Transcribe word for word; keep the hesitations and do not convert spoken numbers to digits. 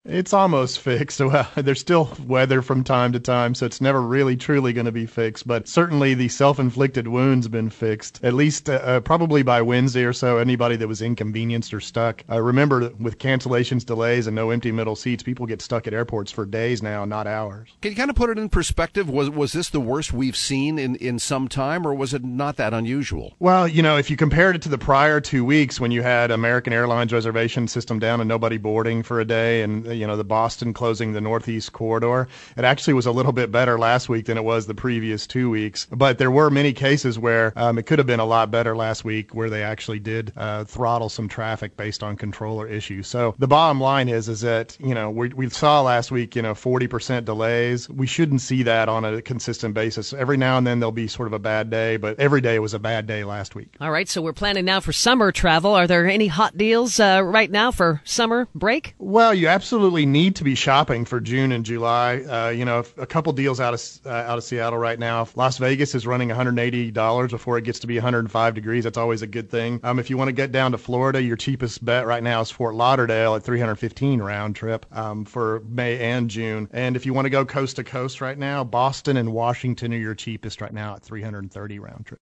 It's almost fixed. Well, there's still weather from time to time, so it's never really truly going to be fixed. But certainly the self-inflicted wounds been fixed, at least uh, probably by Wednesday or so. Anybody that was inconvenienced or stuck. Uh, remember, with cancellations, delays, and no empty middle seats, people get stuck at airports for days now, not hours. Can you kind of put it in perspective? Was was this the worst we've seen in, in some time, or was it not that unusual? Well, you know, if you compared it to the prior two weeks when you had American Airlines reservation system down and nobody boarding for a day, and you know, the Boston closing the Northeast corridor. It actually was a little bit better last week than it was the previous two weeks. But there were many cases where um, it could have been a lot better last week, where they actually did uh, throttle some traffic based on controller issues. So the bottom line is, is that, you know, we, we saw last week, you know, forty percent delays. We shouldn't see that on a consistent basis. Every now and then there'll be sort of a bad day, but every day was a bad day last week. All right, so we're planning now for summer travel. Are there any hot deals uh, right now for summer break? Well, you absolutely need to be shopping for June and July. Uh, you know, a couple deals out of uh, out of Seattle right now. Las Vegas is running one hundred eighty dollars before it gets to be one hundred five degrees. That's always a good thing. Um, if you want to get down to Florida, your cheapest bet right now is Fort Lauderdale at three hundred fifteen round trip um, for May and June. And if you want to go coast to coast right now, Boston and Washington are your cheapest right now at three hundred thirty round trip.